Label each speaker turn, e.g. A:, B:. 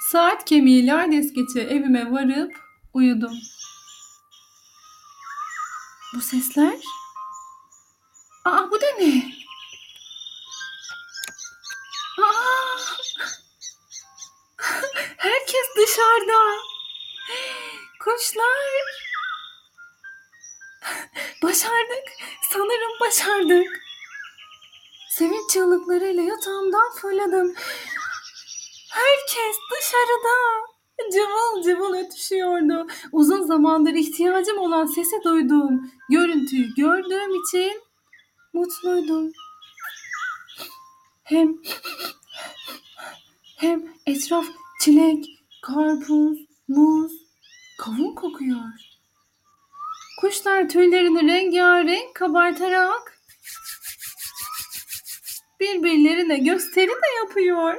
A: Saat kemiği lades geçe evime varıp uyudum. Bu sesler? Aa, bu da ne? Aa, herkes dışarıda. Kuşlar. Başardık. Sanırım başardık. Sevinç çığlıklarıyla yatağımdan fırladım. Herkes dışarıda. Cıvıl cıvıl ötüşüyordu. Uzun zamandır ihtiyacım olan sesi duydum. Görüntüyü gördüğüm için mutluydum. Hem etraf çilek, karpuz, muz, kavun kokuyor. Kuşlar tüylerini rengarenk kabartarak birbirlerine gösteri de yapıyor.